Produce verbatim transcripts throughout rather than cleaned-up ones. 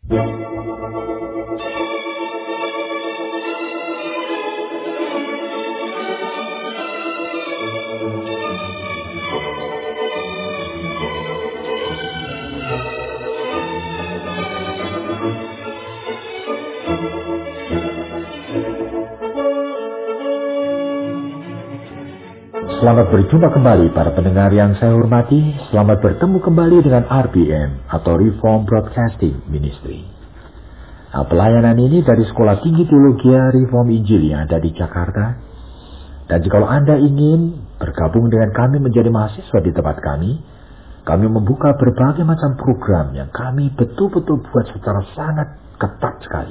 Selamat berjumpa kembali para pendengar yang saya hormati. Selamat bertemu kembali dengan R B M atau Reform Broadcasting Ministry. Nah, pelayanan ini dari Sekolah Tinggi Teologi Reform Injil yang ada di Jakarta. Dan jika Anda ingin bergabung dengan kami menjadi mahasiswa di tempat kami, kami membuka berbagai macam program yang kami betul-betul buat secara sangat ketat sekali.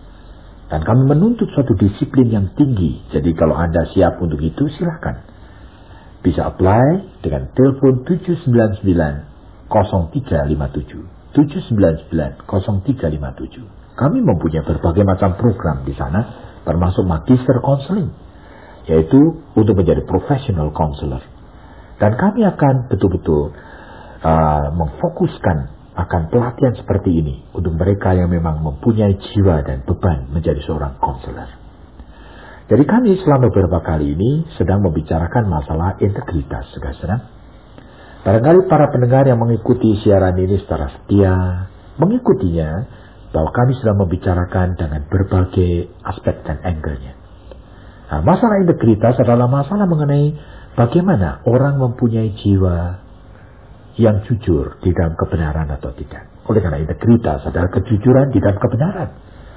Dan kami menuntut suatu disiplin yang tinggi. Jadi kalau Anda siap untuk itu, silakan. Bisa apply dengan telepon tujuh sembilan sembilan nol tiga lima tujuh. tujuh sembilan sembilan nol tiga lima tujuh. Kami mempunyai berbagai macam program di sana, termasuk Magister Counseling, yaitu untuk menjadi professional counselor. Dan kami akan betul-betul uh, memfokuskan akan pelatihan seperti ini untuk mereka yang memang mempunyai jiwa dan beban menjadi seorang counselor. Jadi kami selama beberapa kali ini sedang membicarakan masalah integritas, saudara. Barangkali para pendengar yang mengikuti siaran ini secara setia mengikutinya bahwa kami sedang membicarakan dengan berbagai aspek dan angle-nya. Nah, masalah integritas adalah masalah mengenai bagaimana orang mempunyai jiwa yang jujur di dalam kebenaran atau tidak. Oleh karena integritas adalah kejujuran di dalam kebenaran.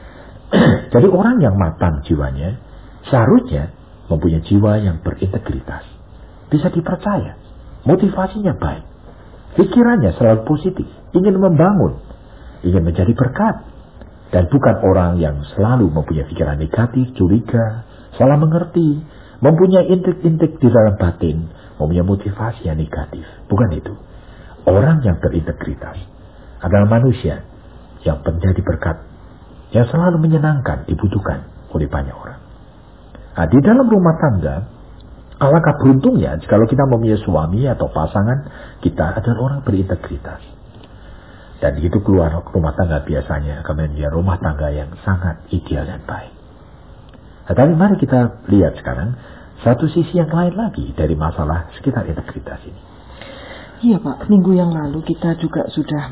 Jadi orang yang matang jiwanya seharusnya mempunyai jiwa yang berintegritas. Bisa dipercaya. Motivasinya baik. Pikirannya selalu positif. Ingin membangun. Ingin menjadi berkat. Dan bukan orang yang selalu mempunyai pikiran negatif, curiga, salah mengerti, mempunyai intik-intik di dalam batin, mempunyai motivasi yang negatif. Bukan itu. Orang yang berintegritas adalah manusia yang menjadi berkat, yang selalu menyenangkan, dibutuhkan oleh banyak orang. Nah, di dalam rumah tangga, alangkah beruntungnya jika kita mempunyai suami atau pasangan kita adalah orang berintegritas. Dan itu keluar rumah tangga biasanya akan menjadi rumah tangga yang sangat ideal dan baik. Nah, tapi mari kita lihat sekarang satu sisi yang lain lagi dari masalah sekitar integritas ini. Iya Pak, minggu yang lalu kita juga sudah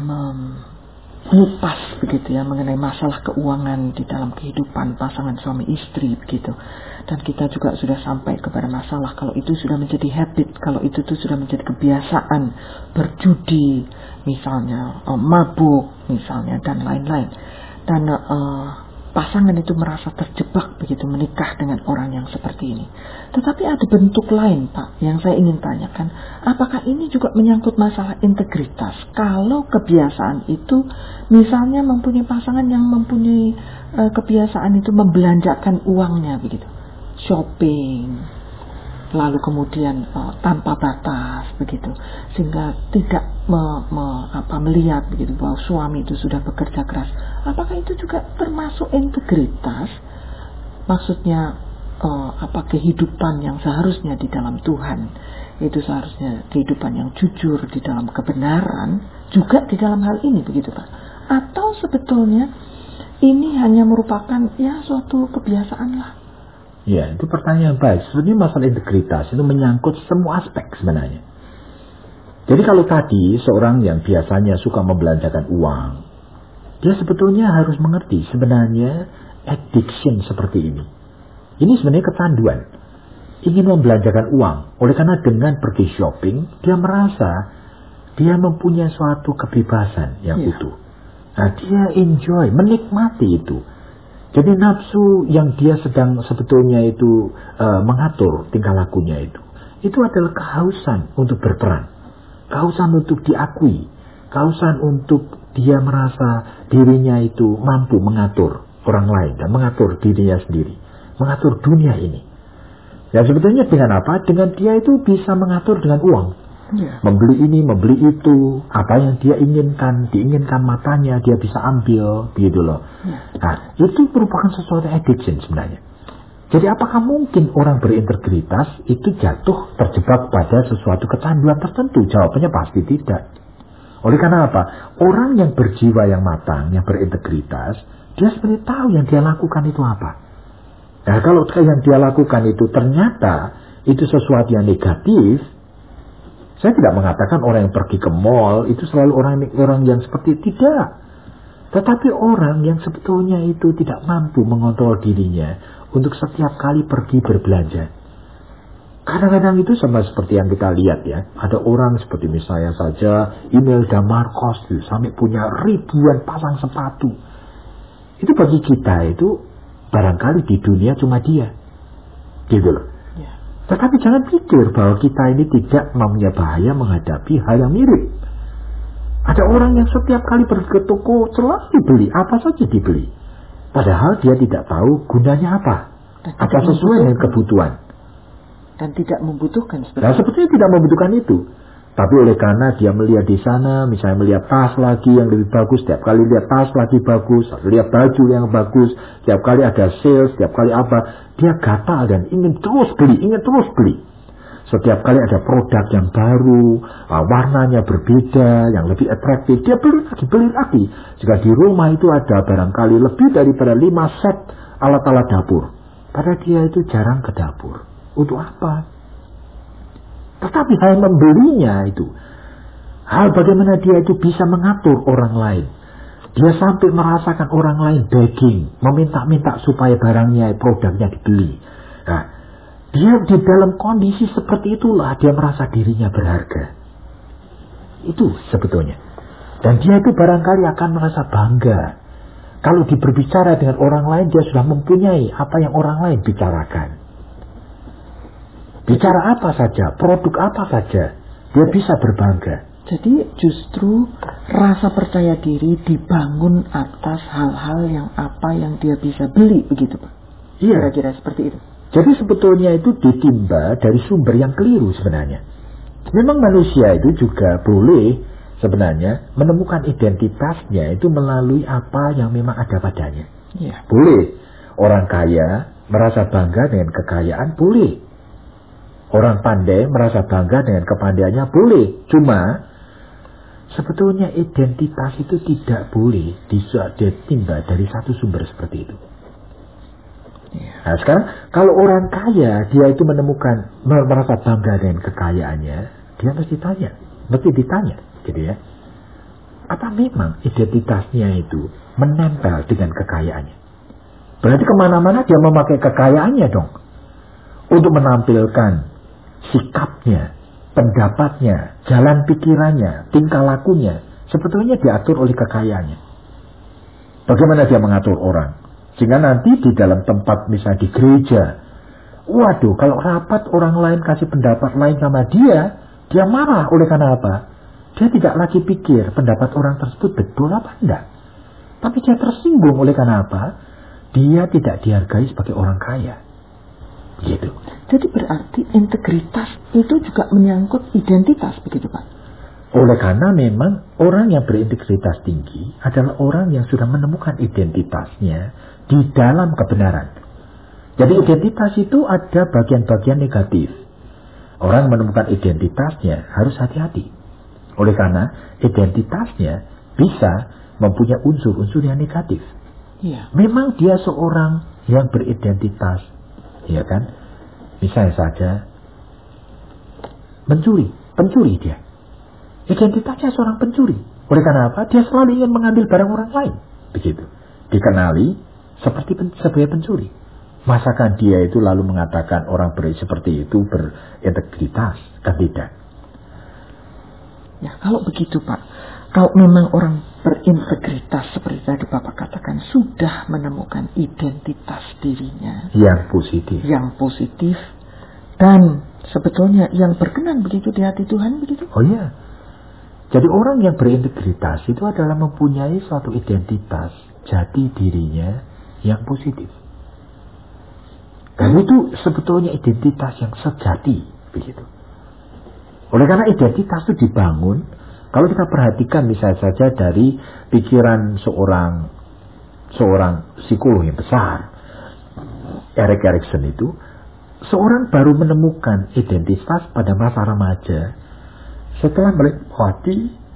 mengupas begitu ya mengenai masalah keuangan di dalam kehidupan pasangan suami istri begitu. Dan kita juga sudah sampai kepada masalah kalau itu sudah menjadi habit, kalau itu tuh sudah menjadi kebiasaan, berjudi misalnya, uh, mabuk misalnya dan lain-lain. Dan uh, pasangan itu merasa terjebak begitu menikah dengan orang yang seperti ini. Tetapi ada bentuk lain Pak yang saya ingin tanyakan, apakah ini juga menyangkut masalah integritas? Kalau kebiasaan itu misalnya mempunyai pasangan yang mempunyai uh, kebiasaan itu membelanjakan uangnya begitu, shopping, lalu kemudian uh, tanpa batas begitu, sehingga tidak me, me, apa, melihat begitu bahwa suami itu sudah bekerja keras. Apakah itu juga termasuk integritas? Maksudnya uh, apa kehidupan yang seharusnya di dalam Tuhan itu seharusnya kehidupan yang jujur di dalam kebenaran juga di dalam hal ini begitu Pak? Atau sebetulnya ini hanya merupakan ya suatu kebiasaan lah? Ya, itu pertanyaan baik. Sebenarnya masalah integritas itu menyangkut semua aspek sebenarnya. Jadi kalau tadi seorang yang biasanya suka membelanjakan uang, dia sebetulnya harus mengerti sebenarnya addiction seperti ini. Ini sebenarnya kecanduan. Ingin membelanjakan uang. Oleh karena dengan pergi shopping, dia merasa dia mempunyai suatu kebebasan yang ya. utuh. Nah, dia enjoy, menikmati itu. Jadi nafsu yang dia sedang sebetulnya itu uh, mengatur tingkah lakunya itu. Itu adalah kehausan untuk berperan. Kehausan untuk diakui. Kehausan untuk dia merasa dirinya itu mampu mengatur orang lain dan mengatur dirinya sendiri. Mengatur dunia ini. Dan sebetulnya dengan apa? Dengan dia itu bisa mengatur dengan uang. Ya. Membeli ini, membeli itu, apa yang dia inginkan, diinginkan matanya, dia bisa ambil, begitu loh. Ya. Nah, itu merupakan sesuatu addiction sebenarnya. Jadi apakah mungkin orang berintegritas itu jatuh terjebak pada sesuatu kecanduan tertentu? Jawabannya pasti tidak. Oleh karena apa? Orang yang berjiwa yang matang, yang berintegritas, dia sebenarnya tahu yang dia lakukan itu apa. Nah, kalau yang dia lakukan itu ternyata itu sesuatu yang negatif, saya tidak mengatakan orang yang pergi ke mall itu selalu orang orang yang seperti tidak. Tetapi orang yang sebetulnya itu tidak mampu mengontrol dirinya untuk setiap kali pergi berbelanja. Kadang-kadang itu sama seperti yang kita lihat ya. Ada orang seperti misalnya saja Imelda Marcos itu sampai punya ribuan pasang sepatu. Itu bagi kita itu barangkali di dunia cuma dia. Gitu loh. Ya. Tetapi jangan pikir bahwa kita ini tidak mempunyai bahaya menghadapi hal yang mirip. Ada orang yang setiap kali pergi ke toko selalu beli, apa saja dibeli. Padahal dia tidak tahu gunanya apa. Apa sesuai dengan kebutuhan. Dan tidak membutuhkan seperti nah, sebetulnya tidak membutuhkan itu. Tapi oleh karena dia melihat di sana, misalnya melihat tas lagi yang lebih bagus, setiap kali lihat tas lagi bagus, lihat baju yang bagus, setiap kali ada sales, setiap kali apa, dia gatal dan ingin terus beli, ingin terus beli. Setiap kali ada produk yang baru, warnanya berbeda, yang lebih atraktif, dia beli lagi, beli lagi. Jika di rumah itu ada barangkali lebih daripada lima set alat-alat dapur, padahal dia itu jarang ke dapur. Untuk apa? Tetapi hal membelinya itu, hal bagaimana dia itu bisa mengatur orang lain. Dia sampai merasakan orang lain begging, meminta-minta supaya barangnya, produknya dibeli. Nah, dia di dalam kondisi seperti itulah dia merasa dirinya berharga. Itu sebetulnya. Dan dia itu barangkali akan merasa bangga. Kalau dia berbicara dengan orang lain, dia sudah mempunyai apa yang orang lain bicarakan. Bicara apa saja, produk apa saja, dia bisa berbangga. Jadi justru rasa percaya diri dibangun atas hal-hal yang apa yang dia bisa beli, begitu Pak? Iya. Kira-kira seperti itu. Jadi sebetulnya itu ditimba dari sumber yang keliru sebenarnya. Memang manusia itu juga boleh sebenarnya menemukan identitasnya itu melalui apa yang memang ada padanya. Iya. Boleh. Orang kaya merasa bangga dengan kekayaan, boleh. Orang pandai merasa bangga dengan kepandaiannya, boleh. Cuma sebetulnya identitas itu tidak boleh ditimba dari satu sumber seperti itu. Nah sekarang kalau orang kaya dia itu menemukan merasa bangga dengan kekayaannya, dia mesti tanya, mesti ditanya, gitu ya. Apa memang identitasnya itu menempel dengan kekayaannya? Berarti kemana-mana dia memakai kekayaannya dong untuk menampilkan sikapnya, pendapatnya, jalan pikirannya, tingkah lakunya, sebetulnya diatur oleh kekayaannya. Bagaimana dia mengatur orang? Sehingga nanti di dalam tempat misalnya di gereja, waduh kalau rapat orang lain kasih pendapat lain sama dia, dia marah oleh karena apa? Dia tidak lagi pikir pendapat orang tersebut betul apa enggak. Tapi dia tersinggung oleh karena apa? Dia tidak dihargai sebagai orang kaya. Gitu. Jadi berarti integritas itu juga menyangkut identitas, begitu Pak? Oleh karena memang orang yang berintegritas tinggi adalah orang yang sudah menemukan identitasnya di dalam kebenaran. Jadi identitas itu ada bagian-bagian negatif. Orang menemukan identitasnya harus hati-hati. Oleh karena identitasnya bisa mempunyai unsur-unsur yang negatif. Ya. Memang dia seorang yang beridentitas, ya kan? Misalnya saja mencuri, pencuri dia. Identitasnya seorang pencuri. Oleh karena apa? Dia selalu ingin mengambil barang orang lain. Begitu. Dikenali seperti pen, sebagai pencuri. Masakan dia itu lalu mengatakan orang ber, seperti itu berintegritas? Kan tidak. Ya kalau begitu Pak, kalau memang orang berintegritas seperti tadi Bapak katakan sudah menemukan identitas dirinya yang positif, yang positif dan sebetulnya yang berkenan begitu di hati Tuhan, begitu. Oh iya. Jadi orang yang berintegritas itu adalah mempunyai suatu identitas jati dirinya yang positif. Dan itu sebetulnya identitas yang sejati, begitu. Oleh karena identitas itu dibangun, kalau kita perhatikan misalnya saja dari pikiran seorang seorang psikolog yang besar, Erik Erikson itu, seorang baru menemukan identitas pada masa remaja setelah melewati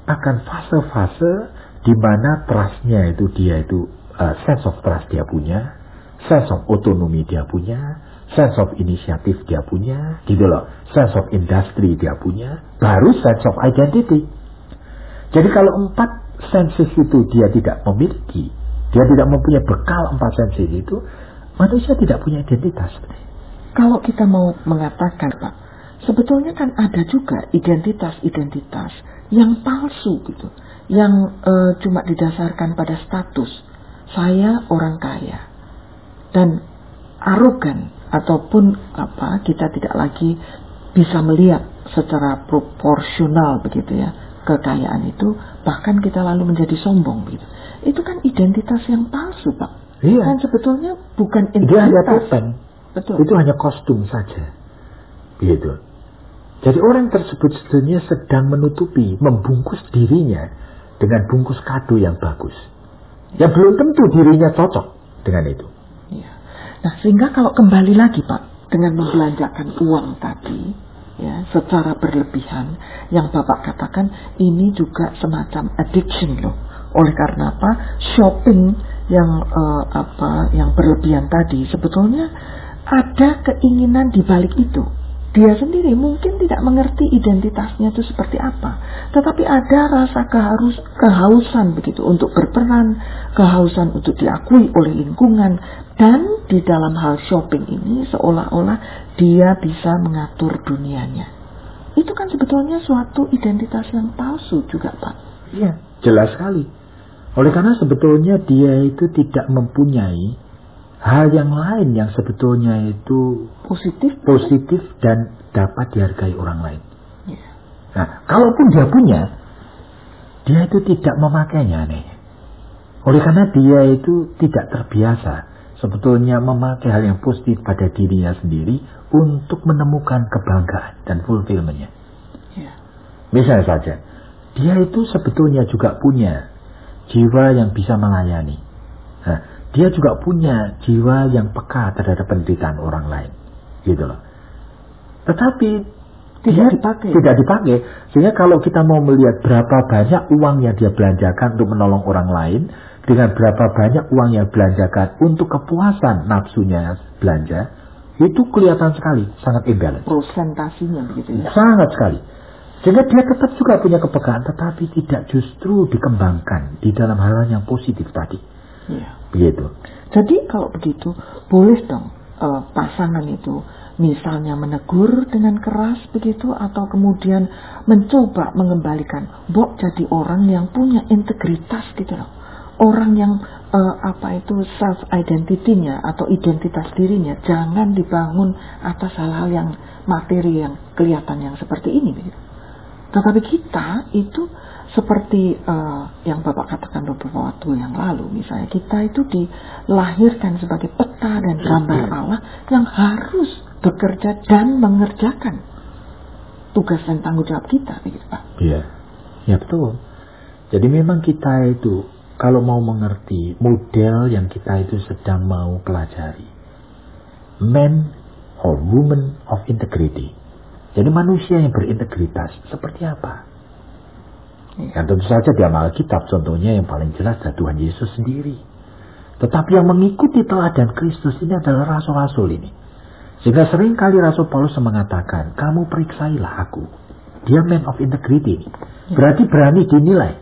akan fase-fase di mana trustnya itu dia itu uh, sense of trust dia punya, sense of otonomi dia punya, sense of inisiatif dia punya, gitu loh, sense of industry dia punya, baru sense of identity. Jadi kalau empat senses itu dia tidak memiliki, dia tidak mempunyai bekal empat senses itu, manusia tidak punya identitas. Kalau kita mau mengatakan, Pak, sebetulnya kan ada juga identitas-identitas yang palsu gitu, yang uh, cuma didasarkan pada status. Saya orang kaya dan arogan, ataupun apa, kita tidak lagi bisa melihat secara proporsional begitu ya kekayaan itu, bahkan kita lalu menjadi sombong begitu. Itu kan identitas yang palsu, Pak. Iya. Dan sebetulnya bukan identitas. Dia hanya topeng. Betul. Itu hanya kostum saja. Begitu. Jadi orang tersebut sebenarnya sedang menutupi, membungkus dirinya dengan bungkus kado yang bagus. Ya belum tentu dirinya cocok dengan itu. Ya. Nah, sehingga kalau kembali lagi, Pak, dengan membelanjakan uang tadi, ya, secara berlebihan, yang Bapak katakan ini juga semacam addiction loh. Oleh karena apa? Shopping yang uh, apa, yang berlebihan tadi sebetulnya ada keinginan di balik itu. Dia sendiri mungkin tidak mengerti identitasnya itu seperti apa, tetapi ada rasa keharus, kehausan begitu untuk berperan, kehausan untuk diakui oleh lingkungan, dan di dalam hal shopping ini seolah-olah dia bisa mengatur dunianya. Itu kan sebetulnya suatu identitas yang palsu juga, Pak. Iya, jelas sekali. Oleh karena sebetulnya dia itu tidak mempunyai hal yang lain yang sebetulnya itu positif, positif dan dapat dihargai orang lain. Yeah. Nah, kalaupun dia punya, dia itu tidak memakainya nih. Oleh karena dia itu tidak terbiasa sebetulnya memakai hal yang positif pada dirinya sendiri untuk menemukan kebanggaan dan fulfillment-nya. Yeah. Misalnya saja, dia itu sebetulnya juga punya jiwa yang bisa melayani. Nah, dia juga punya jiwa yang peka terhadap penderitaan orang lain, gitu loh. Tetapi tidak dipakai. Tidak dipakai. Sehingga kalau kita mau melihat berapa banyak uang yang dia belanjakan untuk menolong orang lain, dengan berapa banyak uang yang belanjakan untuk kepuasan nafsunya belanja, itu kelihatan sekali, sangat imbalance. Prosentasinya begitu ya. Sangat sekali. Sehingga dia tetap juga punya kepekaan, tetapi tidak justru dikembangkan di dalam hal yang positif tadi. Iya. Begitu. Jadi kalau begitu, boleh dong uh, pasangan itu misalnya menegur dengan keras begitu, atau kemudian mencoba mengembalikan, Bok jadi orang yang punya integritas gitu loh. Orang yang uh, apa itu self identity-nya atau identitas dirinya jangan dibangun atas hal-hal yang materi yang kelihatan yang seperti ini begitu. Tetapi kita itu seperti uh, yang Bapak katakan beberapa waktu yang lalu, misalnya kita itu dilahirkan sebagai peta dan gambar Allah yang harus bekerja dan mengerjakan tugas dan tanggung jawab kita, begitu Pak. Iya, ya betul. Jadi memang kita itu kalau mau mengerti model yang kita itu sedang mau pelajari, man or woman of integrity. Jadi manusia yang berintegritas seperti apa? Ya. Dan tentu saja di Alkitab contohnya yang paling jelas adalah Tuhan Yesus sendiri. Tetapi yang mengikuti teladan Kristus ini adalah rasul-rasul ini. Sehingga sering kali Rasul Paulus mengatakan, kamu periksailah aku. Dia man of integrity ini. Berarti berani dinilai.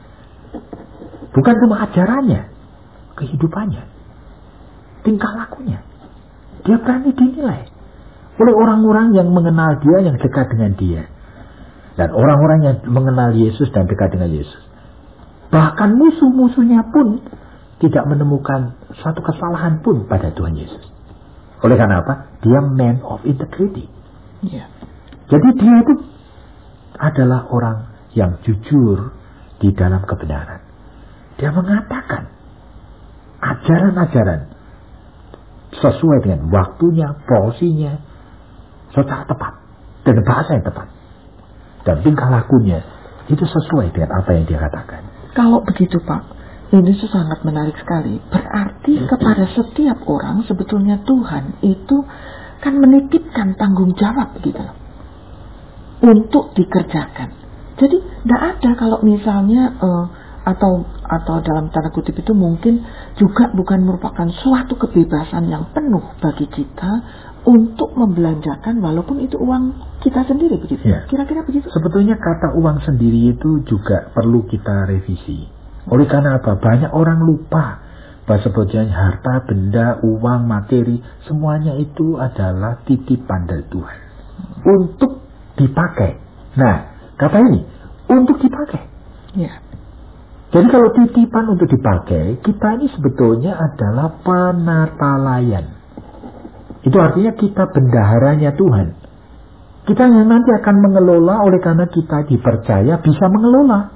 Bukan cuma ajarannya, kehidupannya, tingkah lakunya. Dia berani dinilai oleh orang-orang yang mengenal dia, yang dekat dengan dia. Dan orang-orang yang mengenal Yesus dan dekat dengan Yesus. Bahkan musuh-musuhnya pun tidak menemukan satu kesalahan pun pada Tuhan Yesus. Oleh karena apa? Dia man of integrity. Yeah. Jadi dia itu adalah orang yang jujur di dalam kebenaran. Dia mengatakan ajaran-ajaran sesuai dengan waktunya, porsinya, secara tepat, dan bahasa yang tepat. Dan tingkah lakunya itu sesuai dengan apa yang dia katakan. Kalau begitu Pak, ini sangat menarik sekali. Berarti kepada setiap orang sebetulnya Tuhan itu kan menitipkan tanggung jawab gitu loh, untuk dikerjakan. Jadi tidak ada kalau misalnya uh, atau atau dalam tanda kutip itu mungkin juga bukan merupakan suatu kebebasan yang penuh bagi kita untuk membelanjakan walaupun itu uang kita sendiri begitu. Ya. Kira-kira begitu. Sebetulnya kata uang sendiri itu juga perlu kita revisi. Oleh karena apa? Banyak orang lupa bahwa sebetulnya harta, benda, uang, materi, semuanya itu adalah titipan dari Tuhan untuk dipakai. Nah, kata ini untuk dipakai. Ya. Jadi kalau titipan untuk dipakai, kita ini sebetulnya adalah penatalayan. Itu artinya kita bendaharanya Tuhan. Kita yang nanti akan mengelola oleh karena kita dipercaya bisa mengelola.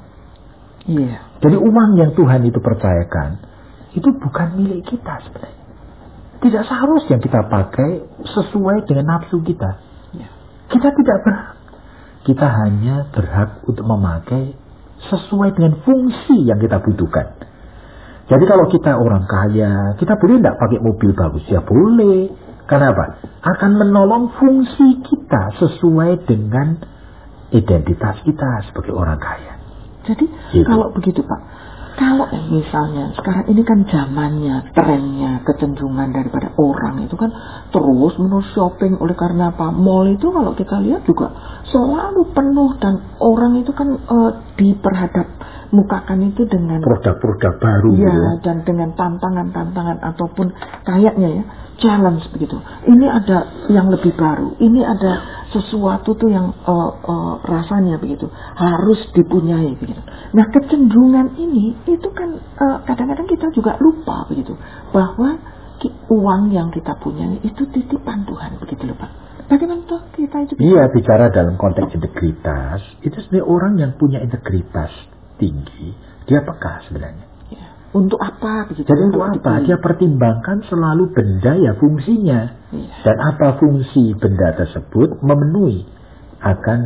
Iya. Jadi uang yang Tuhan itu percayakan, itu bukan milik kita sebenarnya. Tidak seharusnya kita pakai sesuai dengan nafsu kita. Iya. Kita tidak berhak. Kita hanya berhak untuk memakai sesuai dengan fungsi yang kita butuhkan. Jadi kalau kita orang kaya, kita boleh tidak pakai mobil bagus? Ya boleh. Karena apa? Akan menolong fungsi kita sesuai dengan identitas kita sebagai orang kaya. Jadi gitu. Kalau begitu Pak, kalau misalnya sekarang ini kan zamannya, trennya, kecenderungan daripada orang itu kan terus menerus shopping. Oleh karena apa? Mall itu kalau kita lihat juga selalu penuh dan orang itu kan uh, diperhadap mukakan itu dengan produk-produk baru ya, ya, dan dengan tantangan-tantangan ataupun kayaknya ya challenge begitu. Ini ada yang lebih baru, ini ada sesuatu tuh yang uh, uh, rasanya begitu harus dipunyai begitu. Nah kecenderungan ini itu kan uh, kadang-kadang kita juga lupa begitu bahwa ki, uang yang kita punya itu titipan Tuhan begitu loh Pak. Bagaimana tuh kita itu? Iya, bicara dalam konteks integritas itu sebenarnya orang yang punya integritas tinggi, dia peka sebenarnya. Ya. Untuk apa? Begitu? Jadi untuk apa? Dia pertimbangkan selalu benda ya fungsinya. Ya. Dan apa fungsi benda tersebut memenuhi akan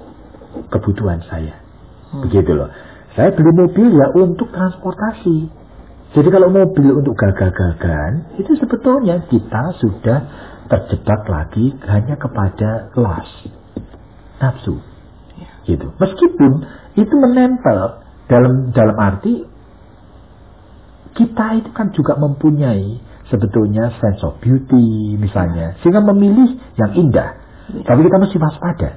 kebutuhan saya. Hmm. Begitu loh. Saya beli mobil ya untuk transportasi. Jadi kalau mobil untuk gagah-gagahan, itu sebetulnya kita sudah terjebak lagi hanya kepada lust, nafsu. Ya. Gitu. Meskipun itu menempel dalam dalam arti kita itu kan juga mempunyai sebetulnya sense of beauty misalnya, sehingga memilih yang indah. Tapi kita mesti waspada.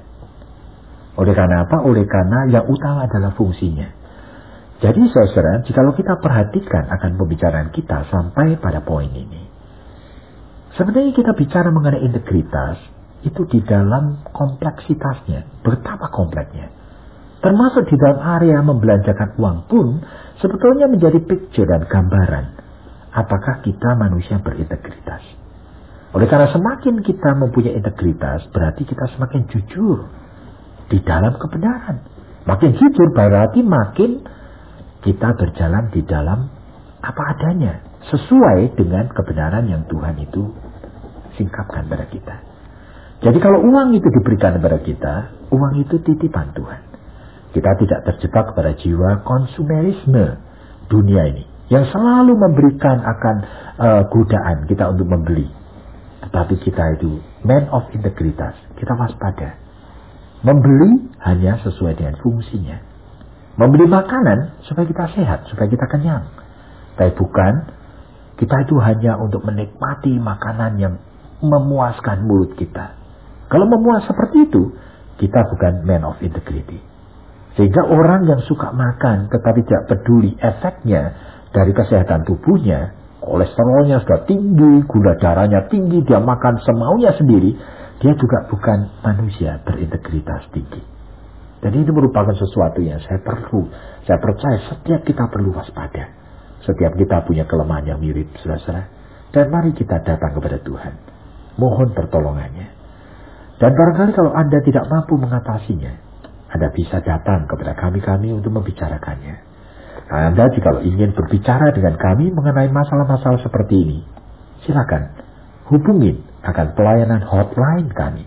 Oleh karena apa? Oleh karena yang utama adalah fungsinya. Jadi saudara, jikalau kita perhatikan akan pembicaraan kita sampai pada poin ini, sebenarnya kita bicara mengenai integritas itu di dalam kompleksitasnya, betapa kompleksnya. Termasuk di dalam area membelanjakan uang pun sebetulnya menjadi picture dan gambaran apakah kita manusia berintegritas. Oleh karena semakin kita mempunyai integritas, berarti kita semakin jujur di dalam kebenaran. Makin jujur berarti makin kita berjalan di dalam apa adanya, sesuai dengan kebenaran yang Tuhan itu singkapkan pada kita. Jadi kalau uang itu diberikan kepada kita, uang itu titipan Tuhan. Kita tidak terjebak kepada jiwa konsumerisme dunia ini yang selalu memberikan akan uh, godaan kita untuk membeli. Tetapi kita itu man of integritas. Kita waspada. Membeli hanya sesuai dengan fungsinya. Membeli makanan supaya kita sehat, supaya kita kenyang. Tapi bukan kita itu hanya untuk menikmati makanan yang memuaskan mulut kita. Kalau memuas seperti itu, kita bukan man of integrity. Sehingga orang yang suka makan tetapi tidak peduli efeknya dari kesehatan tubuhnya, kolesterolnya sudah tinggi, gula darahnya tinggi, dia makan semaunya sendiri, dia juga bukan manusia berintegritas tinggi. Dan ini merupakan sesuatu yang saya perlu, saya percaya setiap kita perlu waspada. Setiap kita punya kelemahan yang mirip, saudara-saudara. Dan mari kita datang kepada Tuhan. Mohon pertolongannya. Dan barangkali kalau Anda tidak mampu mengatasinya, Anda bisa datang kepada kami-kami untuk membicarakannya. Anda jika ingin berbicara dengan kami mengenai masalah-masalah seperti ini, silakan hubungin akan pelayanan hotline kami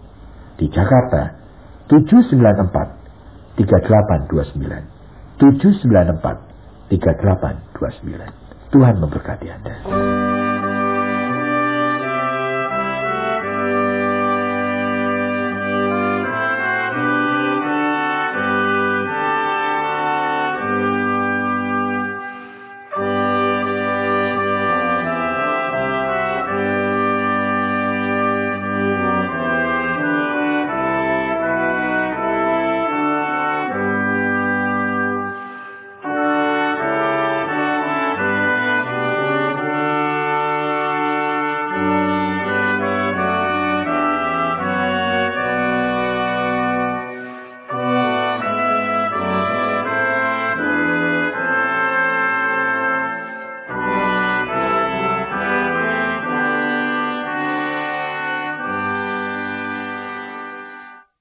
di Jakarta tujuh sembilan empat tiga delapan dua sembilan tujuh sembilan empat tiga delapan dua sembilan. Tuhan memberkati Anda.